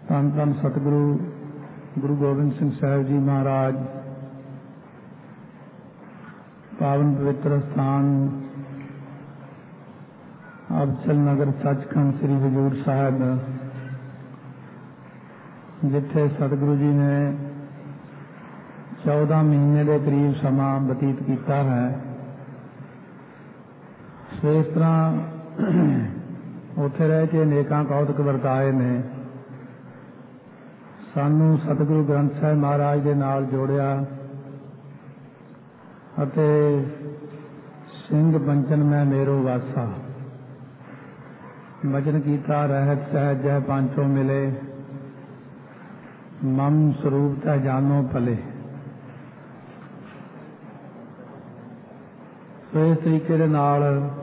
ਧੰਨ ਧੰਨ ਸਤਿਗੁਰੂ ਗੁਰੂ ਗੋਬਿੰਦ ਸਿੰਘ ਸਾਹਿਬ ਜੀ ਮਹਾਰਾਜ ਪਾਵਨ ਪਵਿੱਤਰ ਸਥਾਨ ਅਬਚਲ ਨਗਰ ਸੱਚਖੰਡ ਸ੍ਰੀ ਹਜ਼ੂਰ ਸਾਹਿਬ, ਜਿੱਥੇ ਸਤਿਗੁਰੂ ਜੀ ਨੇ 14 ਮਹੀਨੇ ਦੇ ਕਰੀਬ ਸਮਾਂ ਬਤੀਤ ਕੀਤਾ ਹੈ। ਸੋ ਇਸ ਤਰ੍ਹਾਂ ਉੱਥੇ ਰਹਿ ਕੇ ਅਨੇਕਾਂ ਕੌਤਕ ਵਰਤਾਏ ਨੇ। ਸਾਨੂੰ ਸਤਿਗੁਰੂ ਗ੍ਰੰਥ ਸਾਹਿਬ ਮਹਾਰਾਜ ਦੇ ਨਾਲ ਜੋੜਿਆ ਅਤੇ ਸਿੰਘ ਪੰਚਨ ਮੈਂ ਮੇਰੋ ਵਾਸਾ ਵਚਨ ਕੀਤਾ, ਰਹਿਤ ਸਹਿਜ ਜਹ ਪੰਚੋ ਮਿਲੇ, ਮਮ ਸਰੂਪ ਤਹਿ ਜਾਨੋ ਭਲੇ। ਸੋ ਇਸ ਤਰੀਕੇ ਦੇ ਨਾਲ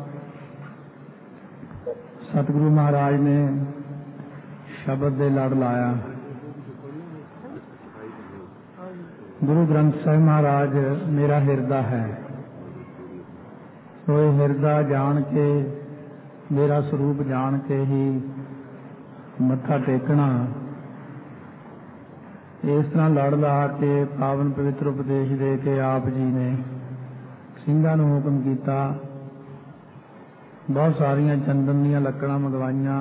ਸਤਿਗੁਰੂ ਮਹਾਰਾਜ ਨੇ ਸ਼ਬਦ ਦੇ ਲੜ ਲਾਇਆ। ਗੁਰੂ ਗ੍ਰੰਥ ਸਾਹਿਬ ਮਹਾਰਾਜ ਮੇਰਾ ਹਿਰਦਾ ਹੈ। ਸੋ ਇਹ ਹਿਰਦਾ ਜਾਣ ਕੇ, ਮੇਰਾ ਸਰੂਪ ਜਾਣ ਕੇ ਹੀ ਮੱਥਾ ਟੇਕਣਾ। ਇਸ ਤਰ੍ਹਾਂ ਲੜ ਲਾ ਕੇ ਪਾਵਨ ਪਵਿੱਤਰ ਉਪਦੇਸ਼ ਦੇ ਕੇ ਆਪ ਜੀ ਨੇ ਸਿੰਘਾਂ ਨੂੰ ਹੁਕਮ ਕੀਤਾ। ਬਹੁਤ ਸਾਰੀਆਂ ਚੰਦਨ ਦੀਆਂ ਲੱਕੜਾਂ ਮੰਗਵਾਈਆਂ,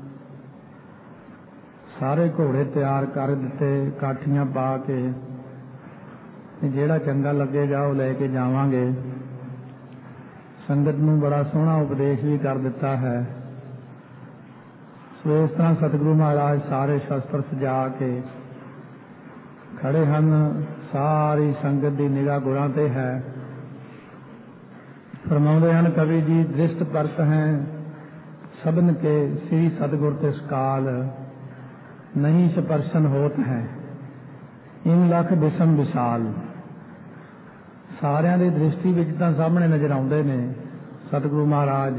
ਸਾਰੇ ਘੋੜੇ ਤਿਆਰ ਕਰ ਦਿੱਤੇ, ਕਾਠੀਆਂ ਪਾ ਕੇ ਜਿਹੜਾ ਚੰਗਾ ਲੱਗੇਗਾ ਉਹ ਲੈ ਕੇ ਜਾਵਾਂਗੇ। ਸੰਗਤ ਨੂੰ ਬੜਾ ਸੋਹਣਾ ਉਪਦੇਸ਼ ਵੀ ਕਰ ਦਿੱਤਾ ਹੈ। ਸੋ ਇਸ ਤਰ੍ਹਾਂ ਸਤਿਗੁਰੂ ਮਹਾਰਾਜ ਸਾਰੇ ਸ਼ਸਤਰ ਸਜਾ ਕੇ ਖੜੇ ਹਨ। ਸਾਰੀ ਸੰਗਤ ਦੀ ਨਿਗਾਹ ਗੁਰਾਂ ਤੇ ਹੈ। ਫਰਮਾਉਂਦੇ ਹਨ ਕਵੀ ਜੀ, ਦ੍ਰਿਸ਼ਟ ਪਰਤ ਹੈ ਸਭਨ ਕੇ ਸ੍ਰੀ ਸਤਿਗੁਰ ਤੇ ਸਕਾਲ, ਨਹੀਂ ਸਪਰਸ਼ਨ ਹੋਤ ਹੈ ਇਨ ਲੱਖ ਬਿਸਮ ਵਿਸ਼ਾਲ। ਸਾਰਿਆਂ ਦੀ ਦ੍ਰਿਸ਼ਟੀ ਵਿੱਚ ਤਾਂ ਸਾਹਮਣੇ ਨਜ਼ਰ ਆਉਂਦੇ ਨੇ ਸਤਿਗੁਰੂ ਮਹਾਰਾਜ,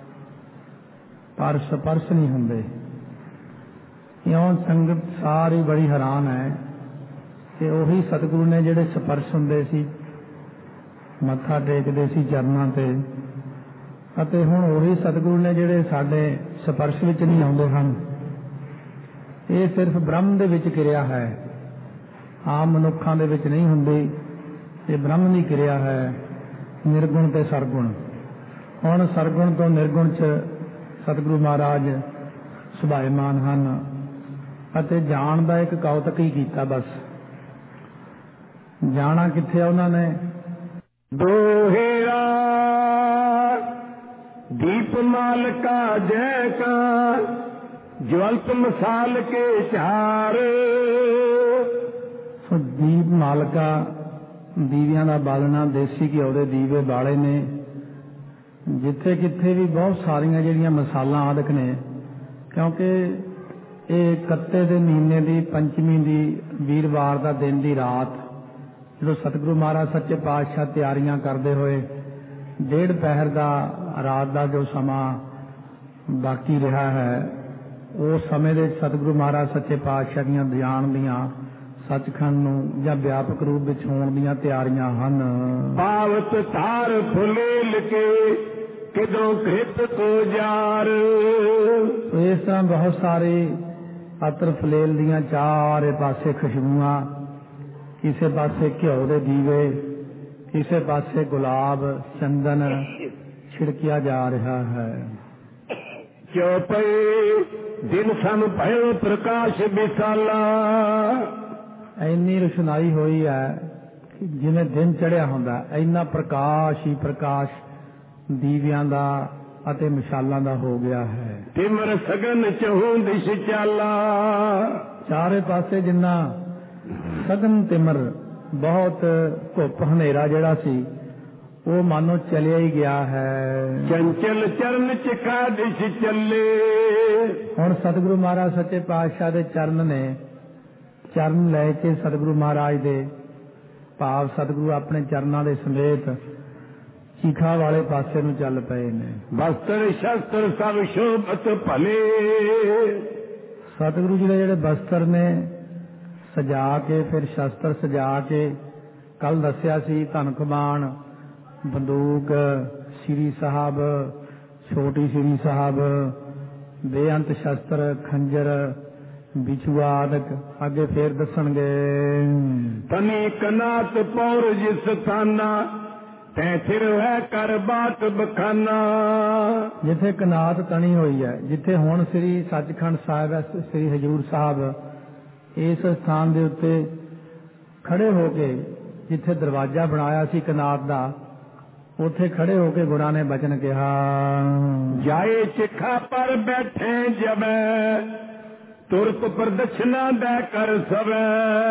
ਪਰ ਸਪਰਸ਼ ਨਹੀਂ ਹੁੰਦੇ। ਇਉਂ ਸੰਗਤ ਸਾਰੀ ਬੜੀ ਹੈਰਾਨ ਹੈ ਕਿ ਉਹੀ ਸਤਿਗੁਰੂ ਨੇ ਜਿਹੜੇ ਸਪਰਸ਼ ਹੁੰਦੇ ਸੀ, ਮੱਥਾ ਟੇਕਦੇ ਸੀ ਚਰਨਾਂ ਤੇ, ਅਤੇ ਹੁਣ ਉਹੀ ਸਤਿਗੁਰੂ ਨੇ ਜਿਹੜੇ ਸਾਡੇ ਸਪਰਸ਼ ਵਿੱਚ ਨਹੀਂ ਆਉਂਦੇ ਹਨ। ਇਹ ਸਿਰਫ ਬ੍ਰਹਮ ਦੇ ਵਿੱਚ ਕਿਰਿਆ ਹੈ, ਆਮ ਮਨੁੱਖਾਂ ਦੇ ਵਿੱਚ ਨਹੀਂ ਹੁੰਦੀ। ਇਹ ਬ੍ਰਹਮ ਦੀ ਕਿਰਿਆ ਹੈ, ਨਿਰਗੁਣ ਤੇ ਸਰਗੁਣ। ਹੁਣ ਸਰਗੁਣ ਤੋਂ ਨਿਰਗੁਣ 'ਚ ਸਤਿਗੁਰੂ ਮਹਾਰਾਜ ਸੁਭਾਏਮਾਨ ਹਨ ਅਤੇ ਜਾਣ ਦਾ ਇੱਕ ਕੌਤਕ ਹੀ ਕੀਤਾ। ਬਸ ਜਾਣਾ ਕਿੱਥੇ ਆ ਉਹਨਾਂ ਨੇ? ਦੋਹੇਰਾ ਦੀਪ ਮਾਲਕਾ ਜੈ ਕਾ, ਜਵਲਤ ਮਸਾਲ ਕੇ ਚਾਰ। ਸੋ ਦੀਪ ਮਾਲਕਾ, ਦੀਵਿਆਂ ਦਾ ਬਾਲਣਾ, ਦੇਸੀ ਘਿਓ ਦੇ ਦੀਵੇ ਬਾਲੇ ਨੇ। ਜਿੱਥੇ ਕਿੱਥੇ ਵੀ ਬਹੁਤ ਸਾਰੀਆਂ ਜਿਹੜੀਆਂ ਮਸਾਲਾਂ ਆਦਿਕ ਨੇ, ਕਿਉਂਕਿ ਇਹ ਕੱਤੇ ਦੇ ਮਹੀਨੇ ਦੀ ਪੰਚਮੀ ਦੀ ਵੀਰਵਾਰ ਦਾ ਦਿਨ ਦੀ ਰਾਤ, ਜਦੋਂ ਸਤਿਗੁਰੂ ਮਹਾਰਾਜ ਸੱਚੇ ਪਾਤਸ਼ਾਹ ਤਿਆਰੀਆਂ ਕਰਦੇ ਹੋਏ ਡੇਢ ਪਹਿਰ ਦਾ ਰਾਤ ਦਾ ਜੋ ਸਮਾਂ ਬਾਕੀ ਰਿਹਾ ਹੈ, ਉਸ ਸਮੇਂ ਦੇ ਸਤਿਗੁਰੂ ਮਹਾਰਾਜ ਸੱਚੇ ਪਾਤਸ਼ਾਹ ਦੀਆਂ ਜਾਣ ਦੀਆਂ ਸੱਚਖੰਡ ਨੂੰ ਜਾਂ ਵਿਆਪਕ ਰੂਪ ਵਿੱਚ ਹੋਣ ਦੀਆਂ ਤਿਆਰੀਆਂ ਹਨ। ਪਾਵਤ ਧਾਰ ਫੁਲੇਲ ਕੇ ਕਿਦੋਂ ਕ੍ਰਿਤ ਕੋ ਜਾਰ। ਇਸ ਤਰ੍ਹਾਂ ਬਹੁਤ ਸਾਰੇ ਅਤਰ ਫਲੇਲ ਦੀਆਂ ਚਾਰੇ ਪਾਸੇ ਖੁਸ਼ਬੂਆਂ, ਕਿਸੇ ਪਾਸੇ ਘਿਓ ਦੇ ਦੀਵੇ, ਕਿਸੇ ਪਾਸੇ ਗੁਲਾਬ ਚੰਦਨ ਛਿੜਕਿਆ ਜਾ ਰਿਹਾ ਹੈ। ਕਿਉ ਪਏ ਦਿਨ ਸਮ ਭਇਓ ਪ੍ਰਕਾਸ਼ ਵਿਸਾਲਾ। ਇੰਨੀ ਰੁਸ਼ਨਾਈ ਹੋਈ ਹੈ ਜਿਵੇਂ ਦਿਨ ਚੜਿਆ ਹੁੰਦਾ, ਇੰਨਾ ਪ੍ਰਕਾਸ਼ ਹੀ ਪ੍ਰਕਾਸ਼ ਦੀਵਿਆਂ ਦਾ ਅਤੇ ਮਸ਼ਾਲਾਂ ਦਾ ਹੋ ਗਿਆ ਹੈ। ਤਿਮਰ ਸਗਨ ਚਹੂ ਦਿਸ਼ ਚਾਲਾ। ਚਾਰੇ ਪਾਸੇ ਜਿੰਨਾ ਸਗਨ ਤਿਮਰ, ਬਹੁਤ ਧੁੱਪ ਹਨੇਰਾ ਜਿਹੜਾ ਸੀ ਉਹ ਮਾਨੋ ਚਲਿਆ ਹੀ ਗਿਆ ਹੈ। ਚੰਚਲ ਚਰਨ ਚਿਖਾ ਦਿਸ਼ ਚੱਲੇ। ਹੁਣ ਸਤਿਗੁਰੂ ਮਹਾਰਾਜ ਸੱਚੇ ਪਾਤਸ਼ਾਹ ਦੇ ਚਰਨ ਨੇ, ਚਰਨ ਲੈ ਕੇ ਸਤਿਗੁਰੂ ਮਹਾਰਾਜ ਦੇ ਭਾਵ ਸਤਿਗੁਰੂ ਆਪਣੇ ਚਰਨਾਂ ਦੇ ਸਮੇਤ ਚੀਖਾ ਵਾਲੇ ਪਾਸੇ ਨੂੰ ਚੱਲ ਪਏ ਨੇ। ਬਸਤਰ ਸ਼ਸਤਰ ਸਭ ਸ਼ੋਭਤ ਭਲੇ। ਸਤਿਗੁਰੂ ਜੀ ਦੇ ਜਿਹੜੇ ਬਸਤਰ ਨੇ ਸਜਾ ਕੇ, ਫਿਰ ਸ਼ਸਤਰ ਸਜਾ ਕੇ, ਕੱਲ ਦੱਸਿਆ ਸੀ ਧਨ ਕਮਾਨ, ਬੰਦੂਕ, ਸ਼੍ਰੀ ਸਾਹਿਬ, ਛੋਟੀ ਸ਼੍ਰੀ ਸਾਹਿਬ, ਬੇਅੰਤ ਸ਼ਸਤਰ, ਖੰਜਰ, ਵਿਛੂ ਆਦਿਕ ਅੱਗੇ ਫੇਰ ਦੱਸਣਗੇ। ਤਨੀ ਕਨਾਤ ਪੌਰ ਜਿਸ ਥਾਨਾ ਤੈ ਫਿਰ ਹੈ ਕਰ ਬਾਤ ਬਖਾਨਾ। ਜਿੱਥੇ ਕਨਾਤ ਤਣੀ ਹੋਈ ਹੈ, ਜਿੱਥੇ ਹੁਣ ਸ੍ਰੀ ਸੱਚਖੰਡ ਸਾਹਿਬ ਹੈ, ਸ੍ਰੀ ਹਜ਼ੂਰ ਸਾਹਿਬ, ਇਸ ਸਥਾਨ ਦੇ ਉੱਤੇ ਖੜੇ ਹੋ ਕੇ, ਜਿੱਥੇ ਦਰਵਾਜ਼ਾ ਬਣਾਇਆ ਸੀ ਕਨਾਤ ਦਾ, ਉੱਥੇ ਖੜੇ ਹੋ ਕੇ ਗੁਰਾਂ ਨੇ ਬਚਨ ਕਿਹਾ। ਜਾਏ ਚਿਖਾ ਪਰ ਬੈਠੇ ਜਬੈ ਤੁਰਕ ਪ੍ਰਦਛਨਾ ਦੇ ਕਰ ਸਵੈ।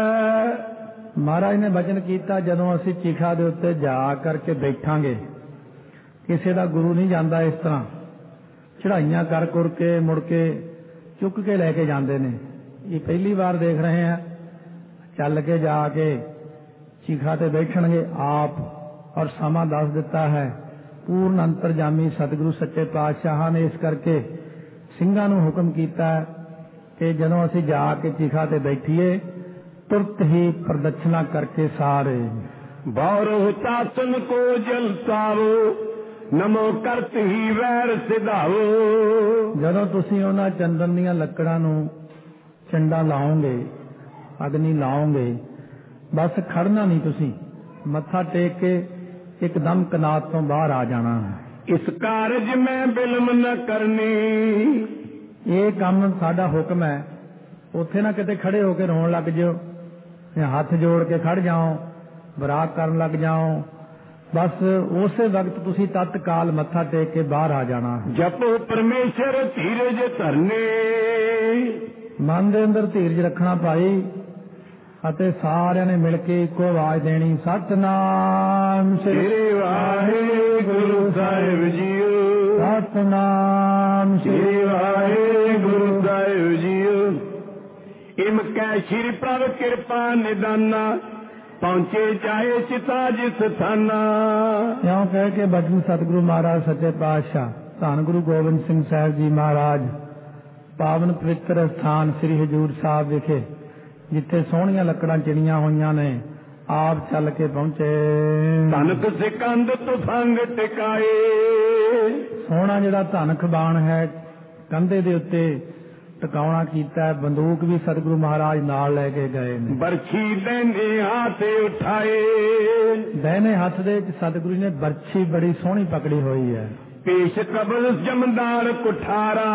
ਮਹਾਰਾਜ ਨੇ ਬਚਨ ਕੀਤਾ, ਜਦੋਂ ਅਸੀਂ ਚਿਖਾ ਦੇ ਉੱਤੇ ਜਾ ਕਰਕੇ ਬੈਠਾਂਗੇ, ਕਿਸੇ ਦਾ ਗੁਰੂ ਨਹੀਂ ਜਾਂਦਾ ਇਸ ਤਰ੍ਹਾਂ ਚੜਾਈਆਂ ਕਰ ਕੁਰ ਕੇ ਮੁੜ ਕੇ ਚੁੱਕ ਕੇ ਲੈ ਕੇ ਜਾਂਦੇ ਨੇ। ਇਹ ਪਹਿਲੀ ਵਾਰ ਦੇਖ ਰਹੇ ਆ, ਚੱਲ ਕੇ ਜਾ ਕੇ ਚਿਖਾ ਤੇ ਬੈਠਣਗੇ ਆਪ। ਔਰ ਸਮਾਂ ਦੱਸ ਦਿੱਤਾ ਹੈ ਪੂਰਨ ਅੰਤਰਜਾਮੀ ਸਤਿਗੁਰੂ ਸੱਚੇ ਪਾਤਸ਼ਾਹਾਂ ਨੇ, ਇਸ ਕਰਕੇ ਸਿੰਘਾਂ ਨੂੰ ਹੁਕਮ ਕੀਤਾ ਕਿ ਜਦੋਂ ਅਸੀਂ ਜਾ ਕੇ ਚਿਖਾ ਤੇ ਬੈਠੀਏ ਤੁਰਤ ਹੀ ਪ੍ਰਦਛਨਾ ਕਰਕੇ ਸਾਰੇ ਬੌਰੋ ਤਾਸਨ ਕੋ ਜਲਤਾਵੋ ਨਮੋ ਕਰਤ ਹੀ ਵੈਰ ਸਿਧਾਵੋ। ਜਦੋਂ ਤੁਸੀਂ ਉਹਨਾਂ ਚੰਦਨ ਦੀਆਂ ਲੱਕੜਾਂ ਨੂੰ ਚੰਡਾ ਲਾਓਗੇ, ਅਗਨੀ ਲਾਓਗੇ, ਬਸ ਖੜਨਾ ਨਹੀਂ, ਤੁਸੀਂ ਮੱਥਾ ਟੇਕ ਕੇ ਇੱਕਦਮ ਕਨਾਤ ਤੋਂ ਬਾਹਰ ਆ ਜਾਣਾ। ਇਸ ਕਾਰਜ ਮੈਂ ਬਿਲਮ ਨ ਕਰਨੀ। ਇਹ ਕੰਮ ਸਾਡਾ ਹੁਕਮ ਹੈ। ਉੱਥੇ ਨਾ ਕਿਤੇ ਖੜੇ ਹੋ ਕੇ ਰੋਣ ਲੱਗ ਜਿਓ, ਹੱਥ ਜੋੜ ਕੇ ਖੜ ਜਾਓ, ਬਰਾਕ ਕਰਨ ਲੱਗ ਜਾਓ। ਬਸ ਉਸੇ ਵਕਤ ਤੁਸੀਂ ਤਤਕਾਲ ਮੱਥਾ ਟੇਕ ਕੇ ਬਾਹਰ ਆ ਜਾਣਾ। ਜਪੋ ਪਰਮੇਸ਼ਰ ਧੀਰਜ ਧਰਨੇ। ਮਨ ਦੇ ਅੰਦਰ ਧੀਰਜ ਰੱਖਣਾ ਭਾਈ, ਅਤੇ ਸਾਰਿਆਂ ਨੇ ਮਿਲ ਕੇ ਇੱਕੋ ਆਵਾਜ਼ ਦੇਣੀ, ਸਤਨਾਮ ਸ੍ਰੀ ਵਾਹਿਗੁਰੂ ਸਾਹਿਬ ਜੀਓ, ਸਤਨਾਮ ਸ੍ਰੀ ਵਾਹਿਗੁਰੂ ਸਾਹਿਬ ਜੀਓ। ਇਮ ਕੈ ਸ਼੍ਰੀ ਪ੍ਰਭ ਕਿਰਪਾ ਨਿਦਾਨਾ ਪਹੁੰਚੇ ਜਾਏ ਚਿਤਾ ਜਿਸ ਥਾਨਾ। ਇਉਂ ਕਹਿ ਕੇ ਬਚਨ ਸਤਿਗੁਰੂ ਮਹਾਰਾਜ ਸੱਚੇ ਪਾਤਸ਼ਾਹ ਧੰਨ ਗੁਰੂ ਗੋਬਿੰਦ ਸਿੰਘ ਸਾਹਿਬ ਜੀ ਮਹਾਰਾਜ ਪਾਵਨ ਪਵਿੱਤਰ ਸਥਾਨ ਸ੍ਰੀ ਹਜ਼ੂਰ ਸਾਹਿਬ ਵਿਖੇ, ਜਿੱਥੇ ਸੋਹਣੀਆਂ ਲੱਕੜਾਂ ਚਿਣੀਆਂ ਹੋਈਆਂ ਨੇ, ਆਪ ਚੱਲ ਕੇ ਪਹੁੰਚੇ। ਧਨਕ ਸਿਕੰਦ ਤੁਫੰਗ ਟਿਕਾਏ। ਸੋਹਣਾ ਜਿਹੜਾ ਧਨਕ ਬਾਣ ਹੈ ਕੰਧੇ ਦੇ ਉੱਤੇ ਟਿਕਾਉਣਾ ਕੀਤਾ। ਬੰਦੂਕ ਵੀ ਸਤਿਗੁਰੂ ਮਹਾਰਾਜ ਨਾਲ ਲੈ ਕੇ ਗਏ ਨੇ। ਬਰਛੀ ਦਹਿਨੇ ਹੱਥ ਉਠਾਏ। ਦਹਿਨੇ ਹੱਥ ਦੇ ਵਿੱਚ ਸਤਿਗੁਰੂ ਨੇ ਬਰਛੀ ਬੜੀ ਸੋਹਣੀ ਪਕੜੀ ਹੋਈ ਹੈ। ਪੇਸ਼ ਕਬਜ਼ ਜਮਦਾਰ ਕੁਠਾਰਾ।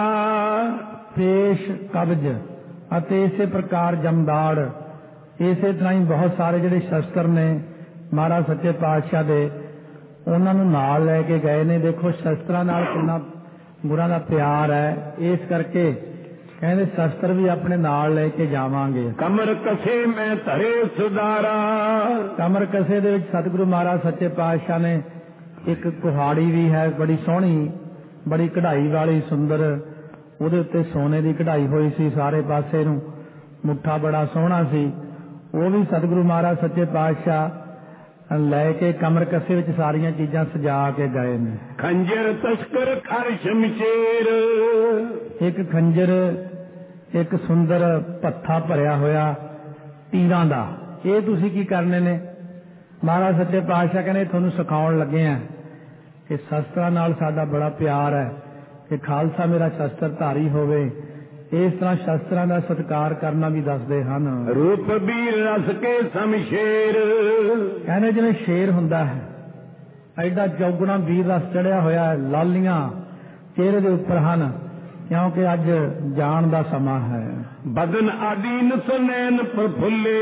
ਪੇਸ਼ ਕਬਜ਼ ਅਤੇ ਇਸੇ ਪ੍ਰਕਾਰ ਜਮਦਾੜ, ਇਸੇ ਤਰ੍ਹਾਂ ਹੀ ਬਹੁਤ ਸਾਰੇ ਜਿਹੜੇ ਸ਼ਸਤਰ ਨੇ ਮਹਾਰਾਜ ਸੱਚੇ ਪਾਤਸ਼ਾਹ ਦੇ, ਉਹਨਾਂ ਨੂੰ ਨਾਲ ਲੈ ਕੇ ਗਏ ਨੇ। ਦੇਖੋ ਸ਼ਸਤਰਾਂ ਨਾਲ ਕਿੰਨਾ ਗੁਰਾਂ ਦਾ ਪਿਆਰ ਹੈ, ਇਸ ਕਰਕੇ ਕਹਿੰਦੇ ਸ਼ਸਤਰ ਵੀ ਆਪਣੇ ਨਾਲ ਲੈ ਕੇ ਜਾਵਾਂਗੇ। ਕਮਰ ਕਸੇ ਮੈਂ ਧਰੇ ਸੁਦਾਰਾ। ਕਮਰ ਕਸੇ ਦੇ ਵਿੱਚ ਸਤਿਗੁਰੂ ਮਹਾਰਾਜ ਸੱਚੇ ਪਾਤਸ਼ਾਹ ਨੇ ਇੱਕ ਕੁਹਾੜੀ ਵੀ ਹੈ, ਬੜੀ ਸੋਹਣੀ, ਬੜੀ ਕਢਾਈ ਵਾਲੀ, ਸੁੰਦਰ। ਉਹਦੇ ਉੱਤੇ ਸੋਨੇ ਦੀ ਕਢਾਈ ਹੋਈ ਸੀ ਸਾਰੇ ਪਾਸੇ ਨੂੰ, ਮੁੱਠਾ ਬੜਾ ਸੋਹਣਾ ਸੀ। ਉਹ ਵੀ ਸਤਿਗੁਰੂ ਮਹਾਰਾਜ ਸੱਚੇ ਪਾਤਸ਼ਾਹ ਲੈ ਕੇ ਕਮਰ ਕੱਸੇ ਵਿੱਚ ਸਾਰੀਆਂ ਚੀਜ਼ਾਂ ਸਜਾ ਕੇ ਗਏ ਨੇ। ਖੰਜਰ ਤਸਕਰ ਖਰ ਸ਼ਮਸ਼ੇਰ। ਇੱਕ ਖੰਜਰ, ਇੱਕ ਸੁੰਦਰ ਭੱਥਾ ਭਰਿਆ ਹੋਇਆ ਤੀਰਾਂ ਦਾ। ਇਹ ਤੁਸੀਂ ਕੀ ਕਰਨੇ ਨੇ? ਮਹਾਰਾਜ ਸੱਚੇ ਪਾਤਸ਼ਾਹ ਕਹਿੰਦੇ ਤੁਹਾਨੂੰ ਸਿਖਾਉਣ ਲੱਗੇ ਆ ਕਿ ਸ਼ਸਤਰਾਂ ਨਾਲ ਸਾਡਾ ਬੜਾ ਪਿਆਰ ਹੈ, ਕਿ ਖਾਲਸਾ ਮੇਰਾ ਸ਼ਸਤਰ ਧਾਰੀ ਹੋਵੇ। ਇਸ ਤਰ੍ਹਾਂ ਸ਼ਸਤਰਾਂ ਦਾ ਸਤਿਕਾਰ ਕਰਨਾ ਵੀ ਦੱਸਦੇ ਹਨ। ਰੂਪ ਵੀਰ ਰਸ ਕੇ ਸ਼ਮਸ਼ੇਰ। ਕਹਿੰਦੇ ਜਿਵੇਂ ਸ਼ੇਰ ਹੁੰਦਾ ਹੈ, ਐਡਾ ਚੌਗੁਣਾ ਵੀਰ ਰਸ ਚੜਿਆ ਹੋਇਆ ਹੈ, ਲਾਲੀਆਂ ਚਿਹਰੇ ਦੇ ਉੱਪਰ ਹਨ, ਕਿਉਂਕਿ ਅੱਜ ਜਾਣ ਦਾ ਸਮਾਂ ਹੈ। ਬਦਨ ਆਦੀਨ ਸੁਨੈਨ ਪ੍ਰਫੁੱਲੇ।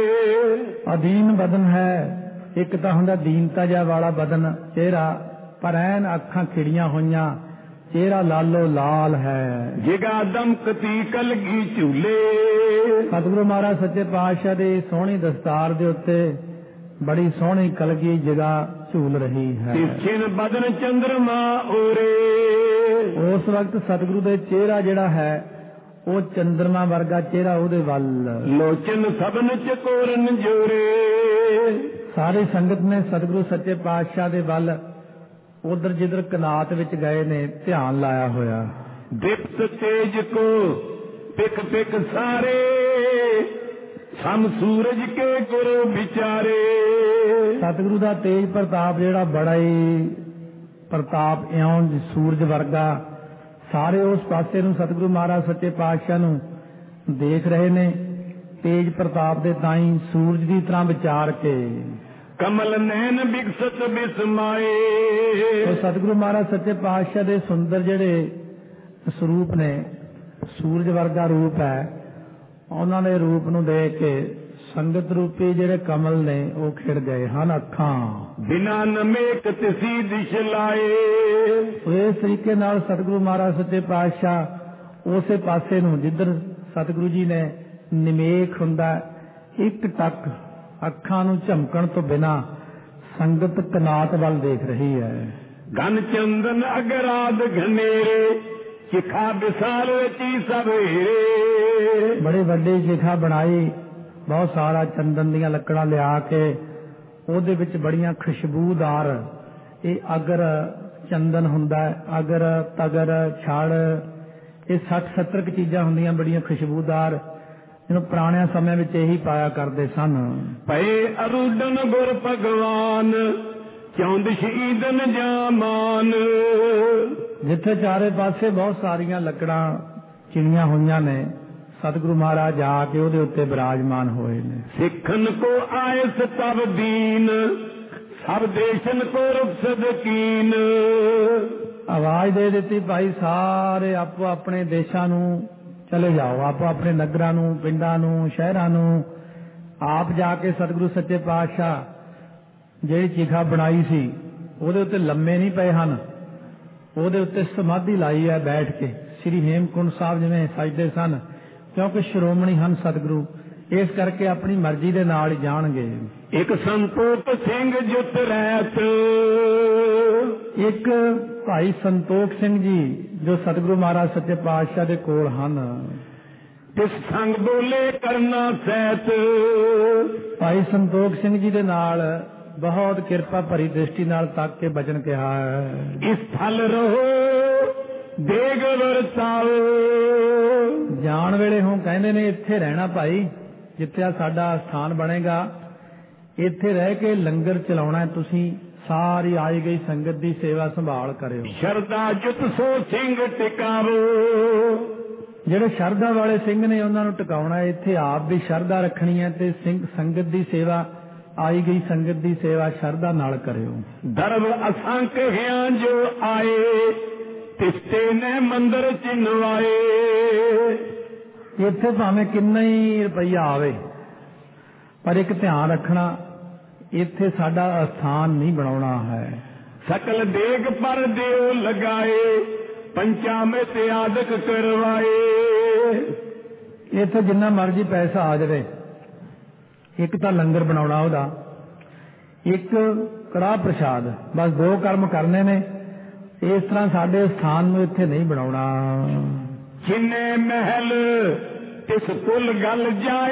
ਅਧੀਨ ਬਦਨ ਹੈ, ਇੱਕ ਤਾਂ ਹੁੰਦਾ ਦੀਨਤਾ ਜਿਹਾ ਵਾਲਾ ਬਦਨ ਚਿਹਰਾ, ਪਰ ਐਨ ਅੱਖਾਂ ਖਿੜੀਆਂ ਹੋਈਆਂ, ਚਿਹਰਾ ਲਾਲੋ ਲਾਲ ਹੈ। ਜਿਗਾ ਦਮਕਤੀ ਕਲਗੀ ਝੂਲੇ। ਸਤਿਗੁਰੂ ਮਹਾਰਾਜ ਸੱਚੇ ਪਾਤਸ਼ਾਹ ਦੀ ਸੋਹਣੀ ਦਸਤਾਰ ਦੇ ਉੱਤੇ ਬੜੀ ਸੋਹਣੀ ਕਲਗੀ ਜਿਗਾ ਝੂਲ ਰਹੀ ਹੈ। ਤਿਛਿਨ ਬਦਨ ਚੰਦਰਮਾ ਓਰੇ। ਉਸ ਵਕਤ ਸਤਿਗੁਰੂ ਦੇ ਚਿਹਰਾ ਜਿਹੜਾ ਹੈ ਉਹ ਚੰਦਰਮਾ ਵਰਗਾ ਚਿਹਰਾ ਉਹਦੇ ਵੱਲ। ਲੋਚਨ ਸਭਨ ਚਕੋਰਨ ਜੋਰੇ। ਸਾਰੀ ਸੰਗਤ ਨੇ ਸਤਿਗੁਰੂ ਸੱਚੇ ਪਾਤਸ਼ਾਹ ਦੇ ਵੱਲ ਉਧਰ ਜਿੱਧਰ ਕਨਾਤ ਵਿੱਚ ਗਏ ਨੇ ਧਿਆਨ ਲਾਇਆ ਹੋਇਆ। ਦਿਪਤ ਤੇਜ ਕੋ ਪਿਕ ਪਿਕ ਸਾਰੇ ਸਮ ਸੂਰਜ ਕੇ ਗੁਰੂ ਵਿਚਾਰੇ। ਸਤਿਗੁਰੂ ਦਾ ਤੇਜ ਪ੍ਰਤਾਪ ਜਿਹੜਾ ਬੜਾ ਹੀ ਪ੍ਰਤਾਪ ਇਉਂ ਸੂਰਜ ਵਰਗਾ, ਸਾਰੇ ਉਸ ਪਾਸੇ ਨੂੰ ਸਤਿਗੁਰੂ ਮਹਾਰਾਜ ਸੱਚੇ ਪਾਤਸ਼ਾਹ ਨੂੰ ਦੇਖ ਰਹੇ ਨੇ ਤੇਜ ਪ੍ਰਤਾਪ ਦੇ ਤਾਈ ਸੂਰਜ ਦੀ ਤਰ੍ਹਾਂ ਵਿਚਾਰ ਕੇ। ਕਮਲ ਨੈਣ ਬਿਕਸਤ ਬਿਸਮਾਏ। ਸਤਿਗੁਰੂ ਮਹਾਰਾਜ ਸੱਚੇ ਪਾਤਸ਼ਾਹ ਦੇ ਸੁੰਦਰ ਜਿਹੜੇ ਸਰੂਪ ਨੇ, ਸੂਰਜ ਵਰਗਾ ਰੂਪ ਹੈ, ਉਹਨਾਂ ਦੇ ਰੂਪ ਨੂੰ ਦੇਖ ਕੇ ਸੰਗਤ ਰੂਪੀ ਜਿਹੜੇ ਕਮਲ ਨੇ ਉਹ ਖਿੜ ਗਏ ਹਨ ਅੱਖਾਂ। ਬਿਨਾ ਨਮੇਕ ਤਿਸੀ ਦਿਸ਼ ਲਾਏ। ਇਸ ਤਰੀਕੇ ਨਾਲ ਸਤਿਗੁਰੂ ਮਹਾਰਾਜ ਸੱਚੇ ਪਾਤਸ਼ਾਹ ਉਸੇ ਪਾਸੇ ਨੂੰ ਜਿੱਧਰ ਸਤਿਗੁਰੂ ਜੀ ਨੇ ਨਿਮੇਕ ਹੁੰਦਾ, ਇੱਕ ਟੱਕ ਅੱਖਾਂ ਨੂੰ ਝਮਕਣ ਤੋਂ ਬਿਨਾ ਸੰਗਤ ਕਨਾਤ ਵੱਲ ਦੇਖ ਰਹੀ ਹੈ। ਘਨ ਚੰਦਨ ਅਗਰਾਦ ਘਨੇਰੇ ਚਿਖਾ ਵਿਸਾਲ ਰਚੀ ਸਵੇਰੇ। ਬੜੇ ਵੱਡੇ ਚਿਖਾ ਬਣਾਈ, ਬਹੁਤ ਸਾਰਾ ਚੰਦਨ ਦੀਆਂ ਲੱਕੜਾਂ ਲਿਆ ਕੇ ਉਹਦੇ ਵਿੱਚ ਬੜੀਆਂ ਖੁਸ਼ਬੂਦਾਰ, ਇਹ ਅਗਰ ਚੰਦਨ ਹੁੰਦਾ, ਅਗਰ ਤਗਰ ਛੜ, ਇਹ 60-70 ਚੀਜ਼ਾਂ ਹੁੰਦੀਆਂ ਬੜੀਆਂ ਖੁਸ਼ਬੂਦਾਰ, ਜਿਹਨੂੰ ਪੁਰਾਣਿਆਂ ਸਮਿਆਂ ਵਿੱਚ ਇਹੀ ਪਾਇਆ ਕਰਦੇ ਸਨ। ਪਏ ਅਰੁਡਨ ਗੁਰ ਭਗਵਾਨ ਚੌਂਦ ਸ਼ਹੀਦਨ ਜਾਮਾਨ। ਜਿੱਥੇ ਚਾਰੇ ਪਾਸੇ ਬਹੁਤ ਸਾਰੀਆਂ ਲੱਕੜਾਂ ਚਿਣੀਆਂ ਹੋਈਆਂ ਨੇ, ਸਤਿਗੁਰੂ ਮਹਾਰਾਜ ਆ ਕੇ ਉਹਦੇ ਉੱਤੇ ਬਿਰਾਜਮਾਨ ਹੋਏ ਨੇ। ਸਿੱਖਨ ਕੋ ਆਇਸ ਤਬ ਦੀਨ ਸਭ ਦੇਸ਼ਨ ਕੋ ਰੁਖਸਦ ਕੀਨ। ਆਵਾਜ਼ ਦੇ ਦਿੱਤੀ, ਭਾਈ ਸਾਰੇ ਆਪੋ ਆਪਣੇ ਦੇਸ਼ਾਂ ਨੂੰ ਚਲੇ ਜਾਓ, ਆਪੋ ਆਪਣੇ ਨਗਰਾਂ ਨੂੰ, ਪਿੰਡਾਂ ਨੂੰ, ਸ਼ਹਿਰਾਂ ਨੂੰ। ਆਪ ਜਾ ਕੇ ਸਤਿਗੁਰੂ ਸੱਚੇ ਪਾਤਸ਼ਾਹ ਜਿਹੜੀ ਚਿਖਾ ਬਣਾਈ ਸੀ ਉਹਦੇ ਉੱਤੇ ਲੰਮੇ ਨਹੀਂ ਪਏ ਹਨ, ਉਹਦੇ ਉੱਤੇ ਸਮਾਧੀ ਲਾਈ ਹੈ ਬੈਠ ਕੇ। ਸ੍ਰੀ ਹੇਮਕੁੰਟ ਸਾਹਿਬ ਜਿਵੇਂ ਸਜਦੇ ਸਨ, ਕਿਉਂਕਿ ਸ਼੍ਰੋਮਣੀ ਹਨ ਸਤਿਗੁਰੂ, ਇਸ ਕਰਕੇ ਆਪਣੀ ਮਰਜ਼ੀ ਦੇ ਨਾਲ ਹੀ ਜਾਣਗੇ। ਇੱਕ ਸੰਤੋਖ ਸਿੰਘ ਜੁਤ ਰਹਿਤ। ਇੱਕ ਭਾਈ ਸੰਤੋਖ ਸਿੰਘ ਜੀ ਜੋ ਸਤਿਗੁਰੂ ਮਹਾਰਾਜ ਸੱਚੇ ਪਾਤਸ਼ਾਹ ਦੇ ਕੋਲ ਹਨ। ਤਿਸ ਸੰਗ ਬੋਲੇ ਕਰਨਾ ਸਹਿਤ। ਭਾਈ ਸੰਤੋਖ ਸਿੰਘ ਜੀ ਦੇ ਨਾਲ ਬਹੁਤ ਕਿਰਪਾ ਭਰੀ ਦ੍ਰਿਸ਼ਟੀ ਨਾਲ ਤੱਕ ਕੇ ਬਚਨ ਕਿਹਾ ਹੈ। ਇਸ ਫਲ ਰਹੋ ਦੇਗ ਵਰਤਾਓ। ਜਾਣ ਵੇਲੇ ਹੁਣ ਕਹਿੰਦੇ ਨੇ ਇੱਥੇ ਰਹਿਣਾ ਭਾਈ, ਜਿੱਥੇ ਆ ਸਾਡਾ ਸਥਾਨ ਬਣੇਗਾ, ਇੱਥੇ ਰਹਿ ਕੇ ਲੰਗਰ ਚਲਾਉਣਾ, ਤੁਸੀਂ ਸਾਰੀ ਆਈ ਗਈ ਸੰਗਤ ਦੀ ਸੇਵਾ ਸੰਭਾਲ ਕਰਿਓ। ਸ਼ਰਧਾ ਜੁਤ ਸੋ ਸਿੰਘ ਟਿਕਾਵੋ। ਜਿਹੜੇ ਸ਼ਰਧਾ ਵਾਲੇ ਸਿੰਘ ਨੇ ਉਹਨਾਂ ਨੂੰ ਟਿਕਾਉਣਾ, ਇੱਥੇ ਆਪ ਵੀ ਸ਼ਰਧਾ ਰੱਖਣੀ ਹੈ ਤੇ ਸੰਗਤ ਦੀ ਸੇਵਾ, ਆਈ ਗਈ ਸੰਗਤ ਦੀ ਸੇਵਾ ਸ਼ਰਧਾ ਨਾਲ ਕਰਿਓ। ਦਰਬ ਅਸੰਖ ਹਿਆਂ ਜੋ ਆਏ ਤਿਸਤੇ ਨੇ ਮੰਦਰ ਚਿਨਵਾਏ। ਇੱਥੇ ਭਾਵੇਂ ਕਿੰਨਾ ਹੀ ਰੁਪਈਆ ਆਵੇ, ਪਰ ਇੱਕ ਧਿਆਨ ਰੱਖਣਾ, ਇੱਥੇ ਸਾਡਾ ਅਸਥਾਨ ਨਹੀਂ ਬਣਾਉਣਾ ਹੈ। ਸਕਲ ਦੇਗ ਪਰ ਦਿਓ ਲਗਾਏ ਪੰਚਾਮ੍ਰਿਤ ਆਦਿਕ ਕਰਵਾਏ। ਇੱਥੇ ਜਿੰਨਾ ਮਰਜ਼ੀ ਪੈਸਾ ਆ ਜਾਵੇ, ਇੱਕ ਤਾਂ ਲੰਗਰ ਬਣਾਉਣਾ ਉਹਦਾ, ਇੱਕ ਕੜਾਹ ਪ੍ਰਸ਼ਾਦ, ਬਸ 2 ਕਰਮ ਕਰਨੇ ਨੇ। ਇਸ ਤਰ੍ਹਾਂ ਸਾਡੇ ਸਥਾਨ ਨੂੰ ਇੱਥੇ ਨਹੀਂ ਬਣਾਉਣਾ। ਜਿੰਨੇ ਮਹਿਲ ਤਿਸ ਕੁਲ ਗੱਲ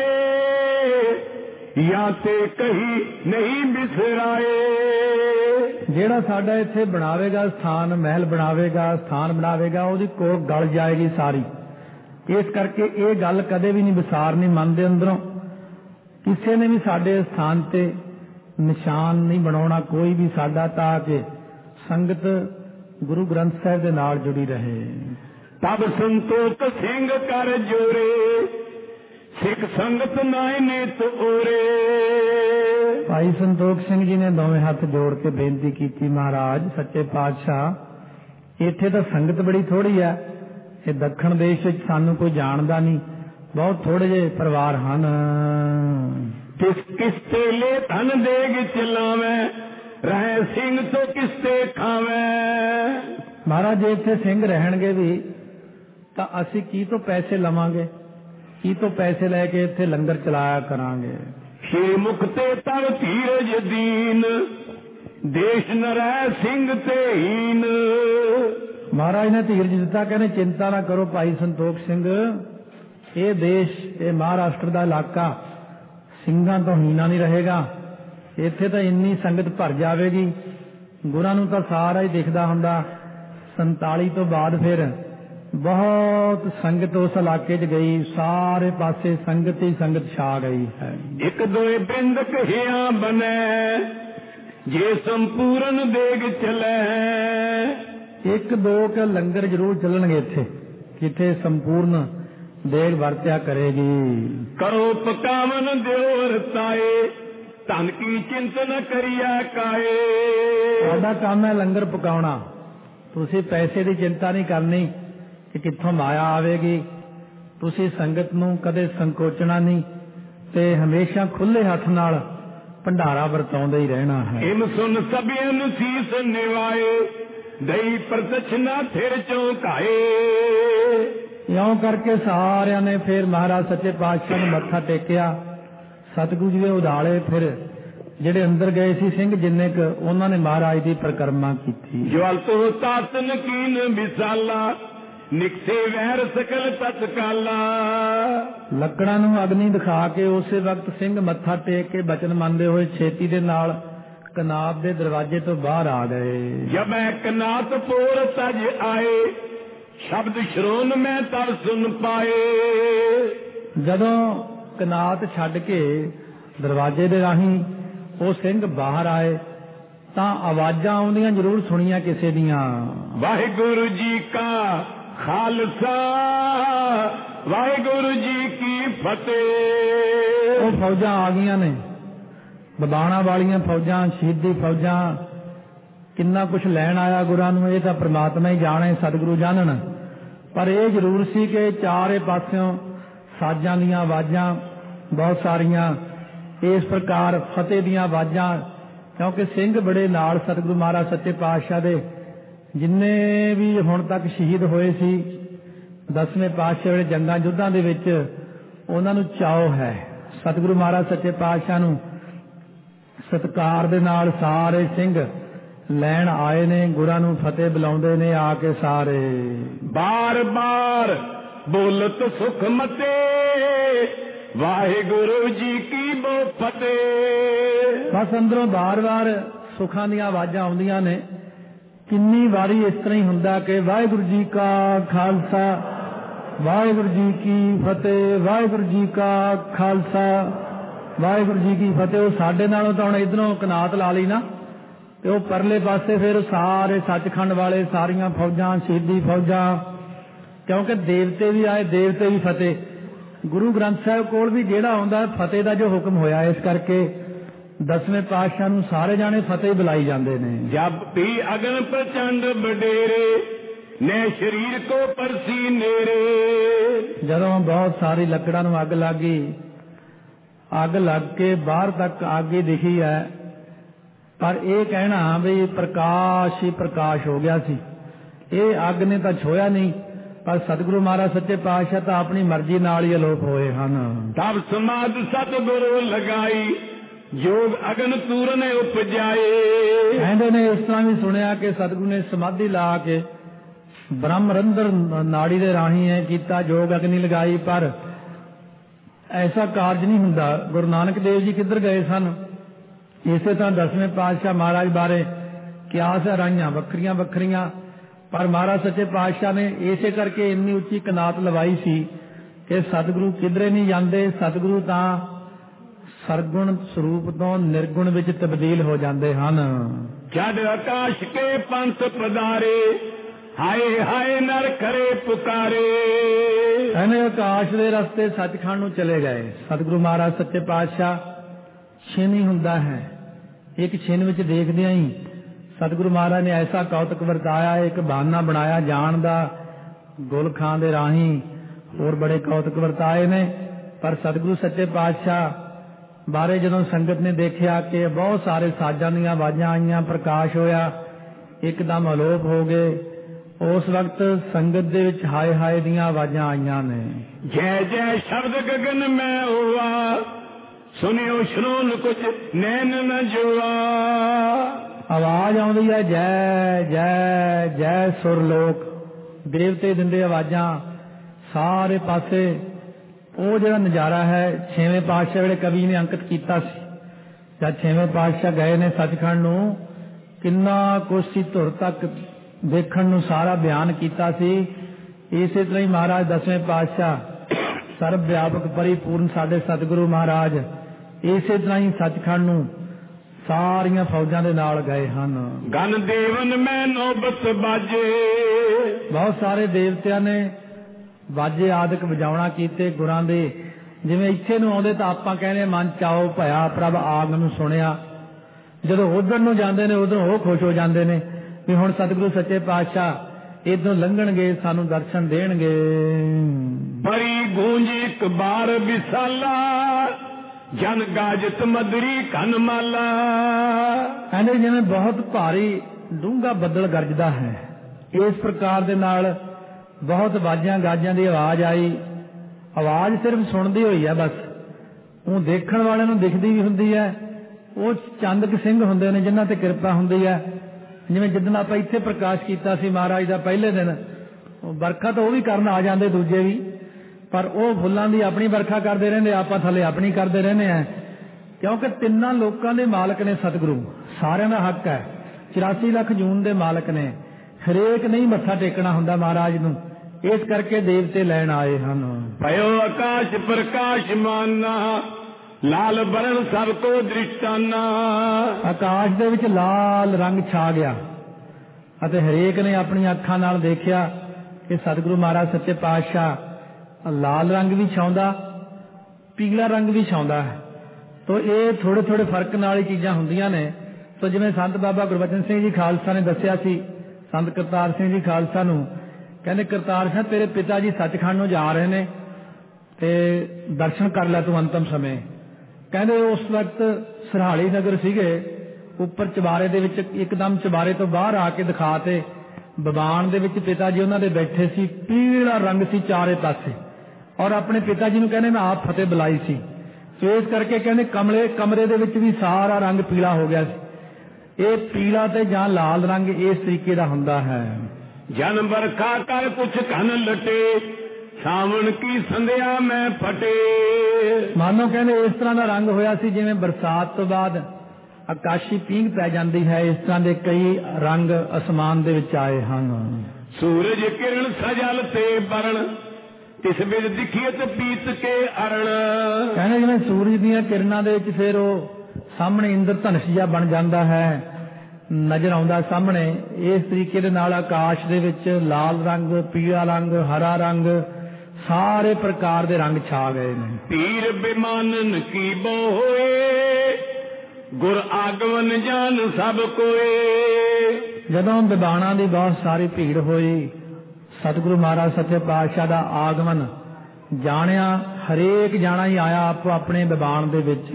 ਜਾਏ ਜਾਂ ਤੇ ਕਹੀ ਨਹੀਂ ਬਿਸਰਾਏ। ਜਿਹੜਾ ਸਾਡਾ ਇੱਥੇ ਬਣਾਵੇਗਾ ਸਥਾਨ, ਮਹਿਲ ਬਣਾਵੇਗਾ, ਸਥਾਨ ਬਣਾਵੇਗਾ, ਉਹਦੀ ਕੋਲ ਗਲ ਜਾਏਗੀ ਸਾਰੀ। ਇਸ ਕਰਕੇ ਇਹ ਗੱਲ ਕਦੇ ਵੀ ਨਹੀਂ ਵਿਸਾਰਨੀ ਮਨ ਦੇ ਅੰਦਰੋਂ। ਕਿਸੇ ਨੇ ਵੀ ਸਾਡੇ ਸਥਾਨ ਤੇ ਨਿਸ਼ਾਨ ਨਹੀਂ ਬਣਾਉਣਾ ਕੋਈ ਵੀ ਸਾਡਾ, ਤਾਂ ਕਿ ਸੰਗਤ ਗੁਰੂ ਗ੍ਰੰਥ ਸਾਹਿਬ ਦੇ ਨਾਲ ਜੁੜੀ ਰਹੇ। ਤਬ ਸੰਤੋਖ ਸਿੰਘ ਕਰ ਜੋਰੇ ਸਿੱਖ ਸੰਗਤ ਨਾਏ ਨਿਤ ਓਰੇ। ਭਾਈ ਸੰਤੋਖ ਸਿੰਘ ਜੀ ਨੇ ਦੋਵੇਂ ਹੱਥ ਜੋੜ ਕੇ ਬੇਨਤੀ ਕੀਤੀ, ਮਹਾਰਾਜ ਸੱਚੇ ਪਾਤਸ਼ਾਹ, ਇੱਥੇ ਤਾਂ ਸੰਗਤ ਬੜੀ ਥੋੜੀ ਹੈ, ਇਹ ਦੱਖਣ ਦੇਸ਼ ਵਿੱਚ ਸਾਨੂੰ ਕੋਈ ਜਾਣਦਾ ਨਹੀਂ, ਬਹੁਤ ਥੋੜੇ ਜਿਹੇ ਪਰਿਵਾਰ ਹਨ। ਕਿਸ ਤੇਲੇ ਧਨ ਦੇਗ ਚਲਾਵੇਂ ਰਹਿ ਸਿੰਘ ਤੋਂ ਕਿਸ ਤੇ ਖਾਵੇਂ। ਮਹਾਰਾਜ ਜੇ ਇੱਥੇ ਸਿੰਘ ਰਹਿਣਗੇ ਵੀ ਤਾਂ ਅਸੀਂ ਕੀ ਤੋਂ ਪੈਸੇ ਲਵਾਂਗੇ, ਕੀ ਤੋਂ ਪੈਸੇ ਲੈ ਕੇ ਇੱਥੇ ਲੰਗਰ ਚਲਾਇਆ ਕਰਾਂਗੇ। ਸ਼੍ਰੀ ਮੁਖ ਤੇ ਤਵ ਧੀਰਜ ਦੀਨ ਦੇਸ਼ ਨ ਰਹਿ ਸਿੰਘ ਤੇ ਹੀਨ। ਮਹਾਰਾਜ ਨੇ ਧੀਰਜ ਦਿੱਤਾ, ਕਹਿੰਦੇ ਚਿੰਤਾ ਨਾ ਕਰੋ ਭਾਈ ਸੰਤੋਖ ਸਿੰਘ, ਇਹ ਦੇਸ਼, ਇਹ ਮਹਾਰਾਸ਼ਟਰ ਦਾ ਇਲਾਕਾ ਸਿੰਘਾਂ ਤੋਂ ਹੀਨਾ ਨਹੀਂ ਰਹੇਗਾ। ਇੱਥੇ ਤਾਂ ਇੰਨੀ ਸੰਗਤ ਭਰ ਜਾਵੇਗੀ, ਗੁਰਾਂ ਨੂੰ ਤਾਂ ਸਾਰਾ ਹੀ ਦਿਖਦਾ ਹੁੰਦਾ। 47 ਤੋਂ ਬਾਅਦ ਫਿਰ ਬਹੁਤ ਸੰਗਤ ਉਸ ਇਲਾਕੇ 'ਚ ਗਈ, ਸਾਰੇ ਪਾਸੇ ਸੰਗਤ ਹੀ ਸੰਗਤ ਛਾ ਗਈ ਹੈ। ਇੱਕ ਦੋਏ ਬਿੰਦ ਕਹਿਆ ਬਨੈ ਜੇ ਸੰਪੂਰਨ ਦੇਗ ਚਲੈ। 1-2 ਲੰਗਰ ਜ਼ਰੂਰ ਚੱਲਣਗੇ ਇੱਥੇ, ਜਿੱਥੇ ਸੰਪੂਰਨ ਦੇਗ ਵਰਤਿਆ ਕਰੇਗੀ। ਕਰੋ ਪਕਾਵਨ ਦਿਓ ਰਤਾਏ, ਧਨ ਕੀ ਚਿੰਤ ਨ ਕਰੀਐ ਕਾਏ। ਸਾਡਾ ਕੰਮ ਹੈ ਲੰਗਰ ਪਕਾਉਣਾ, ਤੁਸੀਂ ਪੈਸੇ ਦੀ ਚਿੰਤਾ ਨਹੀਂ ਕਰਨੀ ਕਿ ਕਿੱਥੋਂ ਮਾਇਆ ਆਵੇਗੀ। ਤੁਸੀਂ ਸੰਗਤ ਨੂੰ ਕਦੇ ਸੰਕੋਚਣਾ ਨਹੀਂ ਤੇ ਹਮੇਸ਼ਾ ਖੁੱਲੇ ਹੱਥ ਨਾਲ ਭੰਡਾਰਾ ਵਰਤਾਉਂਦੇ ਹੀ ਰਹਿਣਾ ਹੈ। ਇਮ ਸੁਨ ਸਭਿਆਂ ਨੂੰ ਸੀਸ ਨਿਵਾਏ, ਦਈ ਪ੍ਰਤਛ ਨਾ ਫਿਰ ਚੌਂਕਾਏ। ਇਉਂ ਕਰਕੇ ਸਾਰਿਆਂ ਨੇ ਫਿਰ ਮਹਾਰਾਜ ਸੱਚੇ ਪਾਤਸ਼ਾਹ ਨੂੰ ਮੱਥਾ ਟੇਕਿਆ। ਸਤਿਗੁਰੂ ਜੀ ਦੇ ਉਦਾਲੇ ਫਿਰ ਜਿਹੜੇ ਅੰਦਰ ਗਏ ਸੀ ਸਿੰਘ ਜਿੰਨੇ ਕੁ, ਉਹਨਾਂ ਨੇ ਮਹਾਰਾਜ ਦੀ ਪਰਿਕਰਮਾ ਕੀਤੀ। ਜਵਲ ਤੋਂ ਤਾਤਨ ਕੀਨ ਵਿਸਾਲਾ, ਨਿਕਸੇ ਵੈਰ ਸਕਲ ਤਤਕਾਲਾ। ਲੱਕੜਾਂ ਨੂੰ ਅਗਨੀ ਦਿਖਾ ਕੇ ਉਸੇ ਵਕਤ ਸਿੰਘ ਮੱਥਾ ਟੇਕ ਕੇ ਬਚਨ ਮੰਨਦੇ ਹੋਏ ਛੇਤੀ ਦੇ ਨਾਲ ਕਨਾਤ ਦੇ ਦਰਵਾਜ਼ੇ ਤੋਂ ਬਾਹਰ ਆ ਗਏ। ਜਬ ਮੈਂ ਕਨਾਤ ਪੋਰ ਤਜ ਆਏ, ਸ਼ਬਦ ਸ਼ਰੋਨ ਮੈਂ ਤਰ ਸੁਨ ਪਾਏ। ਜਦੋਂ ਕਨਾਤ ਛੱਡ ਕੇ ਦਰਵਾਜ਼ੇ ਦੇ ਰਾਹੀਂ ਉਹ ਸਿੰਘ ਬਾਹਰ ਆਏ ਤਾਂ ਆਵਾਜ਼ਾਂ ਆਉਂਦੀਆਂ ਜ਼ਰੂਰ ਸੁਣੀਆਂ ਕਿਸੇ ਦੀਆਂ। ਵਾਹਿਗੁਰੂ ਜੀ ਕਾ ਖਾਲਸਾ, ਵਾਹਿਗੁਰੂ ਜੀ ਕੀ ਫਤਿਹ। ਉਹ ਫੌਜਾਂ ਆ ਗਈਆਂ ਨੇ, ਦਬਾਣਾ ਵਾਲੀਆਂ ਫੌਜਾਂ, ਸ਼ਹੀਦੀ ਫੌਜਾਂ, ਕਿੰਨਾ ਕੁਛ ਲੈਣ ਆਇਆ ਗੁਰਾਂ ਨੂੰ ਇਹ ਤਾਂ ਪ੍ਰਮਾਤਮਾ ਹੀ ਜਾਣੇ, ਸਤਿਗੁਰੂ ਜਾਣਨ। ਪਰ ਇਹ ਜ਼ਰੂਰ ਸੀ ਕਿ ਚਾਰੇ ਪਾਸਿਓਂ ਸਾਜ਼ਾਂ ਦੀਆਂ ਆਵਾਜ਼ਾਂ ਬਹੁਤ ਸਾਰੀਆਂ, ਇਸ ਪ੍ਰਕਾਰ ਫਤਿਹ ਦੀਆਂ ਆਵਾਜ਼ਾਂ, ਕਿਉਂਕਿ ਸਿੰਘ ਬੜੇ ਨਾਲ ਸਤਿਗੁਰੂ ਮਹਾਰਾਜ ਸੱਚੇ ਪਾਤਸ਼ਾਹ ਦੇ ਜਿੰਨੇ ਵੀ ਹੁਣ ਤੱਕ ਸ਼ਹੀਦ ਹੋਏ ਸੀ 10ਵੇਂ ਪਾਤਸ਼ਾਹ ਵੇਲੇ ਜੰਗਾਂ ਯੁੱਧਾਂ ਦੇ ਵਿੱਚ, ਉਹਨਾਂ ਨੂੰ ਚਾਅ ਹੈ ਸਤਿਗੁਰੂ ਮਹਾਰਾਜ ਸੱਚੇ ਪਾਤਸ਼ਾਹ ਨੂੰ ਸਤਿਕਾਰ ਦੇ ਨਾਲ ਸਾਰੇ ਸਿੰਘ ਲੈਣ ਆਏ ਨੇ, ਗੁਰਾਂ ਨੂੰ ਫਤਿਹ ਬੁਲਾਉਂਦੇ ਨੇ ਆ ਕੇ ਸਾਰੇ। ਬਾਰ ਬਾਰ ਬੋਲਤ ਸੁਖ ਮਤੇ, ਵਾਹਿਗੁਰੂ ਜੀ ਕੀ ਬੋ ਫਤਿਹ। ਬਸ ਅੰਦਰੋਂ ਬਾਰ-ਬਾਰ ਸੁੱਖਾਂ ਦੀਆਂ ਆਵਾਜ਼ਾਂ ਆਉਂਦੀਆਂ ਨੇ। ਕਿੰਨੀ ਵਾਰੀ ਇਸ ਤਰ੍ਹਾਂ ਹੀ ਹੁੰਦਾ ਕਿ ਵਾਹਿਗੁਰੂ ਜੀ ਕਾ ਖਾਲਸਾ, ਵਾਹਿਗੁਰੂ ਜੀ ਕੀ ਫਤਿਹ, ਵਾਹਿਗੁਰੂ ਜੀ ਕਾ ਖਾਲਸਾ, ਵਾਹਿਗੁਰੂ ਜੀ ਕੀ ਫਤਿਹ। ਉਹ ਸਾਡੇ ਨਾਲੋਂ ਤਾਂ ਹੁਣ ਇਧਰੋਂ ਕਨਾਤ ਲਾ ਲਈ ਨਾ, ਤੇ ਉਹ ਪਰਲੇ ਪਾਸੇ ਫਿਰ ਸਾਰੇ ਸੱਚਖੰਡ ਵਾਲੇ, ਸਾਰੀਆਂ ਫੌਜਾਂ, ਸ਼ਹੀਦੀ ਫੌਜਾਂ, ਕਿਉਂਕਿ ਦੇਵਤੇ ਵੀ ਆਏ, ਦੇਵਤੇ ਵੀ ਫਤਿਹ। ਗੁਰੂ ਗ੍ਰੰਥ ਸਾਹਿਬ ਕੋਲ ਵੀ ਜਿਹੜਾ ਆਉਂਦਾ ਫਤਿਹ ਦਾ ਜੋ ਹੁਕਮ ਹੋਇਆ, ਇਸ ਕਰਕੇ 10ਵੇਂ ਪਾਤਸ਼ਾਹ ਨੂੰ ਸਾਰੇ ਜਾਣੇ ਫਤਿਹ ਬੁਲਾਈ ਜਾਂਦੇ ਨੇ। ਜਬ ਵੀ ਅਗਨ ਪ੍ਰਚੰਡ ਵਡੇਰੇ, ਨੇ ਸ਼ਰੀਰ ਕੋ ਪਰਸੀ ਨੇਰੇ। ਜਦੋਂ ਬਹੁਤ ਸਾਰੀ ਲੱਕੜਾਂ ਨੂੰ ਅੱਗ ਲੱਗ ਗਈ, ਅੱਗ ਲੱਗ ਕੇ ਬਾਹਰ ਤੱਕ ਅੱਗ ਹੀ ਦਿਖੀ ਹੈ, ਪਰ ਇਹ ਕਹਿਣਾ ਵੀ ਪ੍ਰਕਾਸ਼ ਹੀ ਪ੍ਰਕਾਸ਼ ਹੋ ਗਿਆ ਸੀ, ਇਹ ਅੱਗ ਨੇ ਤਾਂ ਛੋਇਆ ਨਹੀਂ। ਪਰ ਸਤਿਗੁਰੂ ਮਹਾਰਾਜ ਸੱਚੇ ਪਾਤਸ਼ਾਹ ਤਾਂ ਆਪਣੀ ਮਰਜ਼ੀ ਨਾਲ ਹੀ ਅਲੋਪ ਹੋਏ ਹਨ। ਤਬ ਸਮਾਧ ਸਤਿਗੁਰੂ ਲਗਾਈ, ਜੋਗ ਅਗਨ ਤੂਰਨ ਉਪਜਾਏ। ਕਹਿੰਦੇ ਨੇ ਇਸ ਤਰ੍ਹਾਂ ਵੀ ਸੁਣਿਆ ਕਿ ਸਤਿਗੁਰੂ ਨੇ ਸਮਾਧੀ ਲਾ ਕੇ ਬ੍ਰਹਮ ਰੰਧਰ ਨਾੜੀ ਦੇ ਰਾਹੀਂ ਹੈ ਕੀਤਾ, ਜੋਗ ਅਗਨੀ ਲਗਾਈ, ਪਰ ਐਸਾ ਕਾਰਜ ਨਹੀਂ ਹੁੰਦਾ। ਗੁਰੂ ਨਾਨਕ ਦੇਵ ਜੀ ਕਿੱਧਰ ਗਏ ਸਨ? ਇਸੇ ਤਰ੍ਹਾਂ 10ਵੇਂ ਪਾਤਸ਼ਾਹ ਮਹਾਰਾਜ ਬਾਰੇ ਕਿਆਸ ਰਾਈਆਂ ਵੱਖਰੀਆਂ ਵੱਖਰੀਆਂ, ਪਰ ਮਹਾਰਾਜ ਸੱਚੇ ਪਾਤਸ਼ਾਹ ਨੇ ਇਸੇ ਕਰਕੇ ਇੰਨੀ ਉੱਚੀ ਕਨਾਤ ਲਵਾਈ ਸੀ ਕਿ ਸਤਿਗੁਰੂ ਕਿਧਰੇ ਨਹੀਂ ਜਾਂਦੇ। ਸਤਿਗੁਰੂ ਤਾਂ ਸਰਗੁਣ ਸਰੂਪ ਤੋਂ ਨਿਰਗੁਣ ਵਿੱਚ ਤਬਦੀਲ ਹੋ ਜਾਂਦੇ ਹਨ। ਜਦ ਆਕਾਸ਼ ਕੇ ਪੰਥ ਪਧਾਰੇ, ਹਾਏ ਹਾਏ ਨਰ ਕਰੇ ਪੁਕਾਰੇ। ਇਹਨੇ ਆਕਾਸ਼ ਦੇ ਰਸਤੇ ਸੱਚਖੰਡ ਨੂੰ ਚਲੇ ਗਏ। ਸਤਿਗੁਰੂ ਮਹਾਰਾਜ ਸੱਚੇ ਪਾਤਸ਼ਾਹ ਛਿਨ ਹੀ ਹੁੰਦਾ ਹੈ, ਇੱਕ ਛਿਨ ਵਿੱਚ ਦੇਖਦਿਆਂ ਹੀ ਸਤਿਗੁਰੂ ਮਹਾਰਾਜ ਨੇ ਐਸਾ ਕੌਤਕ ਵਰਤਾਇਆ, ਇੱਕ ਬਹਾਨਾ ਬਣਾਇਆ ਜਾਣ ਦਾ, ਗੁਲ ਖਾਂ ਦੇ ਰਾਹੀਂ ਹੋਰ ਬੜੇ ਕੌਤਕ ਵਰਤਾਏ ਨੇ। ਪਰ ਸਤਿਗੁਰੂ ਸੱਚੇ ਪਾਤਸ਼ਾਹ ਬਾਰੇ ਜਦੋਂ ਸੰਗਤ ਨੇ ਦੇਖਿਆ ਕਿ ਬਹੁਤ ਸਾਰੇ ਸਾਜ਼ਾਂ ਦੀਆਂ ਆਵਾਜ਼ਾਂ ਆਈਆਂ, ਪ੍ਰਕਾਸ਼ ਹੋਇਆ, ਇੱਕਦਮ ਅਲੋਪ ਹੋ ਗਏ, ਉਸ ਵਕਤ ਸੰਗਤ ਦੇ ਵਿੱਚ ਹਾਏ ਹਾਏ ਦੀਆਂ ਆਵਾਜ਼ਾਂ ਆਈਆਂ ਨੇ। ਜੈ ਜੈ ਸ਼ਬਦ ਗਗਨ ਮੈਂ ਹੋਆ, ਸੁਨਿਓ ਸ਼ਰੋਨ ਕੁਛ ਨੈਣ ਨ ਜੋਆ। ਆਵਾਜ਼ ਆਉਂਦੀ ਹੈ ਜੈ ਜੈ ਜੈ ਸੁਰਲੋਕ, ਦੇਵਤੇ ਦਿੰਦੇ ਆਵਾਜ਼ਾਂ ਸਾਰੇ ਪਾਸੇ। ਉਹ ਜਿਹੜਾ ਨਜ਼ਾਰਾ ਹੈ 6ਵੇਂ ਪਾਤਸ਼ਾਹ ਵੇਲੇ ਕਵੀ ਨੇ ਅੰਕਿਤ ਕੀਤਾ ਸੀ। ਜਦ 6ਵੇਂ ਪਾਤਸ਼ਾਹ ਗਏ ਨੇ ਸੱਚਖੰਡ ਨੂੰ, ਕਿੰਨਾ ਕੁਛ ਸੀ ਧੁਰ ਤੱਕ ਦੇਖਣ ਨੂੰ, ਸਾਰਾ ਬਿਆਨ ਕੀਤਾ ਸੀ। ਇਸੇ ਤਰ੍ਹਾਂ ਹੀ ਮਹਾਰਾਜ 10ਵੇਂ ਪਾਤਸ਼ਾਹ ਸਰਬ ਵਿਆਪਕ ਪਰਿਪੂਰਨ ਸਾਡੇ ਸਤਿਗੁਰੂ ਮਹਾਰਾਜ ਇਸੇ ਤਰ੍ਹਾਂ ਹੀ ਸੱਚਖੰਡ ਨੂੰ ਸਾਰੀਆਂ ਫੌਜਾਂ ਦੇ ਨਾਲ ਗਏ ਹਨ। ਗਨ ਦੇਵਨ ਮੈਂ ਨੌਬਤ ਬਾਜੇ, ਬਹੁਤ ਸਾਰੇ ਦੇਵਤਿਆਂ ਨੇ ਵਾਜੇ ਆਦਿਕ ਵਜਾਉਣਾ ਕੀਤੇ ਗੁਰਾਂ ਦੇ। ਜਿਵੇਂ ਇੱਥੇ ਨੂੰ ਆਉਂਦੇ ਤਾਂ ਆਪਾਂ ਕਹਿੰਦੇ ਮਨ ਚਾਓ ਭਇਆ ਪ੍ਰਭ ਆਗਮਨ ਸੁਣਿਆ, ਜਦੋਂ ਉਧਰ ਨੂੰ ਜਾਂਦੇ ਨੇ ਉਧਰੋਂ ਉਹ ਖੁਸ਼ ਹੋ ਜਾਂਦੇ ਨੇ ਵੀ ਹੁਣ ਸਤਿਗੁਰੂ ਸੱਚੇ ਪਾਤਸ਼ਾਹ ਇਧਰੋਂ ਲੰਘਣਗੇ, ਸਾਨੂੰ ਦਰਸ਼ਨ ਦੇਣਗੇ। ਬੜੀ ਗੂੰਜ ਇੱਕ ਬਾਰ ਵਿਸਾਲਾ, ਜਨ ਗਾਜਤ ਮਧੁਰੀ ਕਨ ਮਾਲਾ। ਕਹਿੰਦੇ ਜਿਵੇਂ ਬਹੁਤ ਭਾਰੀ ਡੂੰਘਾ ਬੱਦਲ ਗਰਜਦਾ ਹੈ, ਇਸ ਪ੍ਰਕਾਰ ਦੇ ਨਾਲ ਬਹੁਤ ਬਾਜਾਂ ਗਾਜਾਂ ਦੀ ਆਵਾਜ਼ ਆਈ। ਆਵਾਜ਼ ਸਿਰਫ ਸੁਣਦੀ ਹੋਈ ਹੈ, ਬਸ ਉਹ ਦੇਖਣ ਵਾਲੇ ਨੂੰ ਦਿਖਦੀ ਵੀ ਹੁੰਦੀ ਹੈ। ਉਹ ਚੰਦ ਸਿੰਘ ਹੁੰਦੇ ਨੇ ਜਿਨ੍ਹਾਂ ਤੇ ਕਿਰਪਾ ਹੁੰਦੀ ਹੈ। ਜਿਵੇਂ ਜਿੱਦਣ ਆਪਾਂ ਇੱਥੇ ਪ੍ਰਕਾਸ਼ ਕੀਤਾ ਸੀ ਮਹਾਰਾਜ ਦਾ ਪਹਿਲੇ ਦਿਨ, ਵਰਖਾ ਤਾਂ ਉਹ ਵੀ ਕਰਨ ਆ ਜਾਂਦੇ ਦੂਜੇ ਵੀ, ਪਰ ਉਹ ਫੁੱਲਾਂ ਦੀ ਆਪਣੀ ਵਰਖਾ ਕਰਦੇ ਰਹਿੰਦੇ, ਆਪਾਂ ਥੱਲੇ ਆਪਣੀ ਕਰਦੇ ਰਹਿੰਦੇ ਆ। ਕਿਉਂਕਿ ਤਿੰਨਾਂ ਲੋਕਾਂ ਦੇ ਮਾਲਕ ਨੇ ਸਤਿਗੁਰੂ, ਸਾਰਿਆਂ ਦਾ ਹੱਕ ਹੈ। 84 ਲੱਖ ਜੂਨ ਦੇ ਮਾਲਕ ਨੇ, ਹਰੇਕ ਨਹੀਂ ਮੱਥਾ ਟੇਕਣਾ ਹੁੰਦਾ ਮਹਾਰਾਜ ਨੂੰ, ਇਸ ਕਰਕੇ ਦੇਵਤੇ ਲੈਣ ਆਏ ਹਨ। ਭਇਓ ਆਕਾਸ਼ ਪ੍ਰਕਾਸ਼ ਮਾਨਾ, ਲਾਲ ਬਰਨ ਸਭ ਕੋ ਦ੍ਰਿਸ਼ਟਾਨਾ। ਆਕਾਸ਼ ਦੇ ਵਿੱਚ ਲਾਲ ਰੰਗ ਛਾ ਗਿਆ ਅਤੇ ਹਰੇਕ ਨੇ ਆਪਣੀਆਂ ਅੱਖਾਂ ਨਾਲ ਦੇਖਿਆ ਕਿ ਸਤਿਗੁਰੂ ਮਹਾਰਾਜ ਸੱਚੇ ਪਾਤਸ਼ਾਹ ਲਾਲ ਰੰਗ ਵੀ ਛਾਉਂਦਾ, ਪੀਲਾ ਰੰਗ ਵੀ ਛਾਉਂਦਾ ਹੈ। ਤੋ ਇਹ ਥੋੜੇ ਥੋੜੇ ਫਰਕ ਨਾਲ ਹੀ ਚੀਜ਼ਾਂ ਹੁੰਦੀਆਂ ਨੇ। ਤੋ ਜਿਵੇਂ ਸੰਤ ਬਾਬਾ ਗੁਰਬਚਨ ਸਿੰਘ ਜੀ ਖਾਲਸਾ ਨੇ ਦੱਸਿਆ ਸੀ ਸੰਤ ਕਰਤਾਰ ਸਿੰਘ ਜੀ ਖਾਲਸਾ ਨੂੰ, ਕਹਿੰਦੇ ਕਰਤਾਰ ਸਿੰਘ ਤੇਰੇ ਪਿਤਾ ਜੀ ਸੱਚਖੰਡ ਨੂੰ ਜਾ ਰਹੇ ਨੇ ਤੇ ਦਰਸ਼ਨ ਕਰ ਲੈ ਤੂੰ ਅੰਤਮ ਸਮੇਂ। ਕਹਿੰਦੇ ਉਸ ਵਕਤ ਸਰਹਾਲੀ ਨਗਰ ਸੀਗੇ, ਉੱਪਰ ਚੁਬਾਰੇ ਦੇ ਵਿੱਚ ਇੱਕਦਮ ਚੁਬਾਰੇ ਤੋਂ ਬਾਹਰ ਆ ਕੇ ਦਿਖਾ ਤੇ ਬਬਾਨ ਦੇ ਵਿੱਚ ਪਿਤਾ ਜੀ ਉਹਨਾਂ ਦੇ ਬੈਠੇ ਸੀ, ਪੀਲਾ ਰੰਗ ਸੀ ਚਾਰੇ ਪਾਸੇ, ਔਰ ਆਪਣੇ ਪਿਤਾ ਜੀ ਨੂੰ ਕਹਿੰਦੇ ਮੈਂ ਆਪ ਫਤਿਹ ਬੁਲਾਈ ਸੀ। ਸੋ ਇਸ ਕਰਕੇ ਕਹਿੰਦੇ ਕਮਰੇ ਦੇ ਵਿੱਚ ਵੀ ਸਾਰਾ ਰੰਗ ਪੀਲਾ ਹੋ ਗਿਆ ਸੀ। ਇਹ ਪੀਲਾ ਤੇ ਜਾਂ ਲਾਲ ਰੰਗ ਇਸ ਤਰੀਕੇ ਦਾ ਹੁੰਦਾ ਹੈ। ਜਨ ਵਰਖਾ ਕਰ ਕੁਛ ਘਨ ਲਟੇ, ਸਾਵਣ ਕੀ ਸੰਧਿਆ ਮੈਂ ਫਟੇ। ਮਾਨੋ ਕਹਿੰਦੇ ਇਸ ਤਰ੍ਹਾਂ ਦਾ ਰੰਗ ਹੋਇਆ ਸੀ ਜਿਵੇਂ ਬਰਸਾਤ ਤੋਂ ਬਾਅਦ ਆਕਾਸ਼ੀ ਪੀਂਘ ਪੈ ਜਾਂਦੀ ਹੈ, ਇਸ ਤਰ੍ਹਾਂ ਦੇ ਕਈ ਰੰਗ ਅਸਮਾਨ ਦੇ ਵਿੱਚ ਆਏ ਹਨ। ਸੂਰਜ ਕਿਰਨ ਸਜਲ ਤੇ ਬਰਨ, ਤਿਸ ਬਿਦ ਦਿਖੀਤ ਪੀਤ ਕੇ ਅਰਣ। ਕਹਿੰਦੇ ਜਿਵੇਂ ਸੂਰਜ ਦੀਆਂ ਕਿਰਨਾਂ ਦੇ ਵਿੱਚ ਫਿਰ ਉਹ ਸਾਹਮਣੇ ਇੰਦਰ ਧਨੁਸ਼ ਜਿਹਾ ਬਣ ਜਾਂਦਾ ਹੈ, ਨਜ਼ਰ ਆਉਂਦਾ ਸਾਹਮਣੇ। ਇਸ ਤਰੀਕੇ ਦੇ ਨਾਲ ਆਕਾਸ਼ ਦੇ ਵਿੱਚ ਲਾਲ ਰੰਗ, ਪੀਲਾ ਰੰਗ, ਹਰਾ ਰੰਗ, ਸਾਰੇ ਪ੍ਰਕਾਰ ਦੇ ਰੰਗ ਛਾ ਗਏ ਨੇ। ਪੀਰ ਬਿਮਾਨਨ ਕੀ ਬੋ ਹੋਏ, ਗੁਰ ਆਗਮਨ ਜਾਨ ਸਭ ਕੋਏ। ਜਦੋਂ ਵਿਦਵਾਨਾਂ ਦੀ ਬਹੁਤ ਸਾਰੀ ਭੀੜ ਹੋਈ, ਸਤਿਗੁਰੂ ਮਹਾਰਾਜ ਸੱਚੇ ਪਾਤਸ਼ਾਹ ਦਾ ਆਗਮਨ ਜਾਣਿਆ, ਹਰੇਕ ਜਾਣਾ ਹੀ ਆਇਆ ਆਪੋ ਆਪਣੇ ਵਿਦਵਾਨ ਦੇ ਵਿੱਚ।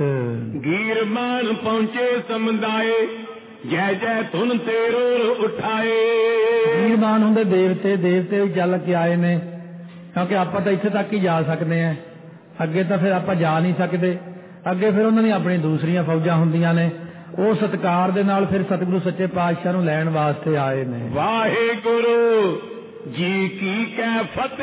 ਗੀਰਮਾਨ ਪਹੁੰਚੇ ਸਮੁਦਾਏ, ਜੈ ਜੈ ਧੁਨ ਤੇ ਰੋਰ ਉਠਾਏ। ਗੀਰਮਾਨ ਹੁੰਦੇ ਦੇਵਤੇ, ਦੇਵਤੇ ਵੀ ਚੱਲ ਕੇ ਆਏ ਨੇ, ਕਿਉਂਕਿ ਆਪਾਂ ਤਾਂ ਇੱਥੇ ਤੱਕ ਹੀ ਜਾ ਸਕਦੇ ਹਾਂ, ਅੱਗੇ ਤਾਂ ਫਿਰ ਆਪਾਂ ਜਾ ਨਹੀਂ ਸਕਦੇ। ਅੱਗੇ ਫਿਰ ਉਹਨਾਂ ਦੀ ਆਪਣੀ ਦੂਸਰੀਆਂ ਫੌਜਾਂ ਹੁੰਦੀਆਂ ਨੇ, ਉਹ ਸਤਿਕਾਰ ਦੇ ਨਾਲ ਫਿਰ ਸਤਿਗੁਰੂ ਸੱਚੇ ਪਾਤਸ਼ਾਹ ਨੂੰ ਲੈਣ ਵਾਸਤੇ ਆਏ ਨੇ। ਵਾਹਿਗੁਰੂ ਜੀ ਕੀ ਕਹਿ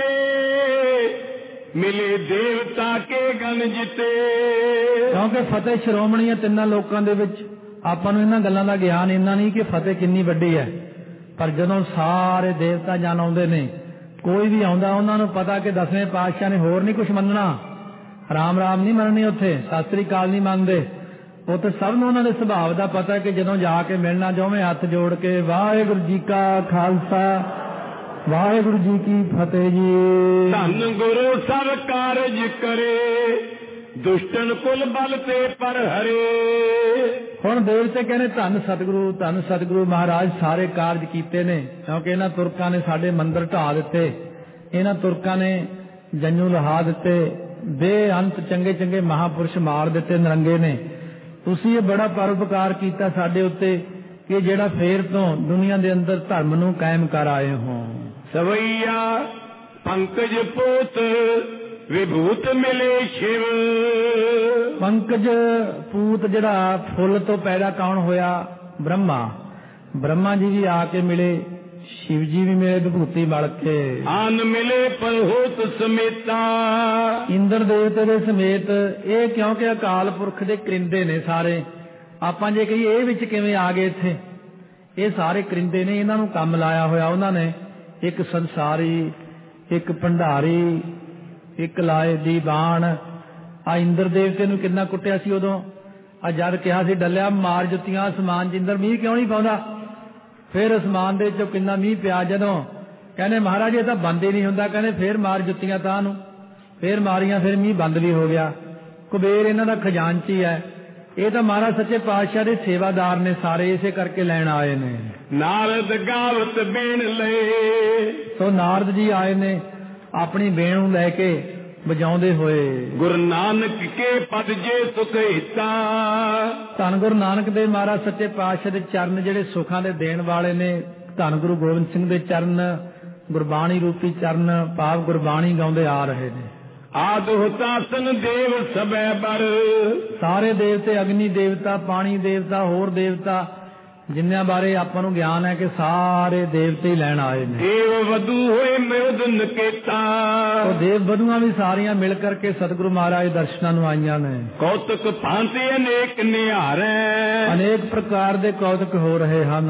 ਫਤਿਹ, ਮਿਲੇ ਦੇਵਤਾ ਕੇ ਗਨ ਜਿਤੇ। ਕਿਉਂਕਿ ਫਤਿਹ ਸ਼੍ਰੋਮਣੀ ਹੈ ਤਿੰਨਾਂ ਲੋਕਾਂ ਦੇ ਵਿੱਚ। ਆਪਾਂ ਨੂੰ ਇਹਨਾਂ ਗੱਲਾਂ ਦਾ ਗਿਆਨ ਇੰਨਾ ਨਹੀਂ ਕਿ ਫਤਿਹ ਕਿੰਨੀ ਵੱਡੀ ਹੈ, ਪਰ ਜਦੋਂ ਸਾਰੇ ਦੇਵਤਾ ਜਨ ਆਉਂਦੇ ਨੇ, ਕੋਈ ਵੀ ਆਉਂਦਾ ਉਹਨਾਂ ਨੂੰ ਪਤਾ ਕਿ 10ਵੇਂ ਪਾਤਸ਼ਾਹ ਨੇ ਹੋਰ ਨਹੀਂ ਕੁਝ ਮੰਨਣਾ, ਰਾਮ ਰਾਮ ਨਹੀਂ ਮੰਨਣੀ, ਉੱਥੇ ਸਤਿ ਸ੍ਰੀ ਅਕਾਲ ਨਹੀਂ ਮੰਨਦੇ। ਉੱਥੇ ਸਭ ਨੂੰ ਉਹਨਾਂ ਦੇ ਸੁਭਾਅ ਦਾ ਪਤਾ ਕਿ ਜਦੋਂ ਜਾ ਕੇ ਮਿਲਣਾ, ਦੋਵੇਂ ਹੱਥ ਜੋੜ ਕੇ ਵਾਹਿਗੁਰੂ ਜੀ ਕਾ ਖਾਲਸਾ ਵਾਹਿਗੁਰੂ ਜੀ ਕੀ ਫਤਿਹ ਜੀ। ਧੰਨ ਗੁਰੂ ਸਭ ਕਾਰਜ ਕਰੇ, ਦੁਸ਼ਟਨ ਕੁਲ ਬਲ ਤੇ ਪਰ ਹਰੇ। ਹੁਣ ਦੇਵਤੇ ਕਹਿੰਦੇ ਧੰਨ ਸਤਿਗੁਰੂ ਮਹਾਰਾਜ ਸਾਰੇ ਕਾਰਜ ਕੀਤੇ ਨੇ, ਕਿਉਂਕਿ ਇਹਨਾਂ ਤੁਰਕਾਂ ਨੇ ਸਾਡੇ ਮੰਦਿਰ ਢਾਹ ਦਿੱਤੇ, ਇਹਨਾਂ ਤੁਰਕਾਂ ਨੇ ਜੰਜੂ ਲਹਾ ਦਿੱਤੇ, ਬੇਅੰਤ ਚੰਗੇ ਚੰਗੇ ਮਹਾਪੁਰਸ਼ ਮਾਰ ਦਿੱਤੇ, ਨਰੰਗੇ ਨੇ। ਤੁਸੀਂ ਇਹ ਬੜਾ ਪਰਉਪਕਾਰ ਕੀਤਾ ਸਾਡੇ ਉੱਤੇ ਕਿ ਜਿਹੜਾ ਫੇਰ ਤੋਂ ਦੁਨੀਆ ਦੇ ਅੰਦਰ ਧਰਮ ਨੂੰ ਕਾਇਮ ਕਰ ਆਏ ਹੋ। ਸਵਈਆ ਪੰਕਜ ਪੋਤ ਵਿਭੂਤ ਮਿਲੇ ਸ਼ਿਵ। ਪੰਕਜ ਪੂਤ ਜਿਹੜਾ ਫੁੱਲ ਤੋਂ ਪੈਦਾ ਕੌਣ ਹੋਇਆ? ਬ੍ਰਹਮਾ ਜੀ ਵੀ ਆ ਕੇ ਮਿਲੇ, शिव जी भी मिले विभूति मल के। आन मिले परहोत समेता। इंद्र देवते दे समेत। ये क्योंकि अकाल पुरख दे करिंदे ने सारे। आपां जे कहिए विच किवें आ गए इत्थे, ये सारे करिंदे ने, इन्हां नूं काम लाया होया उन्हां ने। एक संसारी, एक भंडारी, एक लाए दीवान। आ इंद्र देवते नूं किन्ना कुट्टिया सी उदों। आ जद कहा सी डलिया मार जुत्तियां आसमान च, इंद्र मींह क्यों नहीं पाउंदा? फिर आसमान दे चों किन्ना मींह पिया जदों ਕਹਿੰਦੇ ਮਹਾਰਾਜ ਇਹ ਤਾਂ ਬੰਦ ਹੀ ਨਹੀਂ ਹੁੰਦਾ, ਕਹਿੰਦੇ ਫੇਰ ਮਾਰ ਜੁੱਤੀਆਂ ਤਾਂ ਨੂੰ, ਫੇਰ ਮਾਰੀਆਂ, ਫਿਰ ਮੀਂਹ ਬੰਦ ਵੀ ਹੋ ਗਿਆ। ਕੁਬੇਰ ਇਹਨਾਂ ਦਾ ਖਜ਼ਾਨਚੀ ਹੈ, ਇਹ ਤਾਂ ਮਹਾਰਾਜ ਸੱਚੇ ਪਾਤਸ਼ਾਹ ਦੇ ਸੇਵਾਦਾਰ ਨੇ ਸਾਰੇ, ਇਸੇ ਕਰਕੇ ਲੈਣ ਆਏ ਨੇ। ਨਾਰਦ ਗਾਵਤ ਬੇਣ ਲਏ, ਸੋ ਨਾਰਦ ਜੀ ਆਏ ਨੇ ਆਪਣੀ ਬੇਣ ਨੂੰ ਲੈ ਕੇ ਵਜਾਉਂਦੇ ਹੋਏ। ਗੁਰੂ ਨਾਨਕ ਕੇ ਪਦ ਜੇ ਸੁਖ ਹਿਤਾ, ਧੰਨ ਗੁਰੂ ਨਾਨਕ ਦੇ ਮਹਾਰਾਜ ਸੱਚੇ ਪਾਤਸ਼ਾਹ ਦੇ ਚਰਨ ਜਿਹੜੇ ਸੁੱਖਾਂ ਦੇ ਦੇਣ ਵਾਲੇ ਨੇ। ਧੰਨ ਗੁਰੂ ਗੋਬਿੰਦ ਸਿੰਘ ਦੇ ਚਰਨ ਗੁਰਬਾਣੀ ਰੂਪੀ ਚਰਨ, ਭਾਵ ਗੁਰਬਾਣੀ ਗਾਉਂਦੇ ਆ ਰਹੇ ਨੇ। ਆਦਿ ਹੁਤਾਸਨ ਦੇਵ ਸਭੈ ਬਰ, ਸਾਰੇ ਦੇਵਤੇ, ਅਗਨੀ ਦੇਵਤਾ, ਪਾਣੀ ਦੇਵਤਾ, ਹੋਰ ਦੇਵਤਾ ਜਿਨ੍ਹਾਂ ਬਾਰੇ ਆਪਾਂ ਨੂੰ ਗਿਆਨ ਹੈ ਕਿ ਸਾਰੇ ਦੇਵਤੇ ਹੀ ਲੈਣ ਆਏ ਨੇ। ਦੇਵ ਵਧੂ ਹੋਏ ਮਿਰਦ ਨਕੇਤਾ, ਉਹ ਦੇਵ ਵਧੂਆਂ ਵੀ ਸਾਰੀਆਂ ਮਿਲ ਕਰਕੇ ਸਤਿਗੁਰੂ ਮਹਾਰਾਜ ਦਰਸ਼ਨਾਂ ਨੂੰ ਆਈਆਂ ਨੇ। ਕੌਤਕ ਭਾਂਤੇ ਅਨੇਕ ਨਿਹਾਰੈ, ਅਨੇਕ ਪ੍ਰਕਾਰ ਦੇ ਕੌਤਕ ਹੋ ਰਹੇ ਹਨ।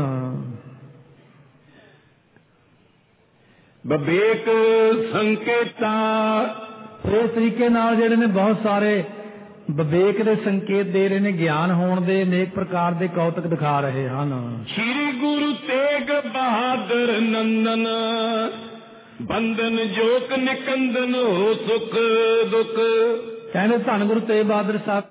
ਵਿਵੇਕ ਸੰਕੇਤਾ, ਇਸ ਤਰੀਕੇ ਨਾਲ ਜਿਹੜੇ ਨੇ ਬਹੁਤ ਸਾਰੇ ਵਿਵੇਕ ਦੇ ਸੰਕੇਤ ਦੇ ਰਹੇ ਨੇ, ਗਿਆਨ ਹੋਣ ਦੇ ਅਨੇਕ ਪ੍ਰਕਾਰ ਦੇ ਕੌਤਕ ਦਿਖਾ ਰਹੇ ਹਨ। ਸ੍ਰੀ ਗੁਰੂ ਤੇਗ ਬਹਾਦਰ ਨੰਦਨ, ਬੰਧਨ ਜੋਕ ਨਿਕੰਦਨ ਹੋ ਸੁਖ ਦੁਖ। ਕਹਿੰਦੇ ਧੰਨ ਗੁਰੂ ਤੇਗ ਬਹਾਦਰ ਸਾਹਿਬ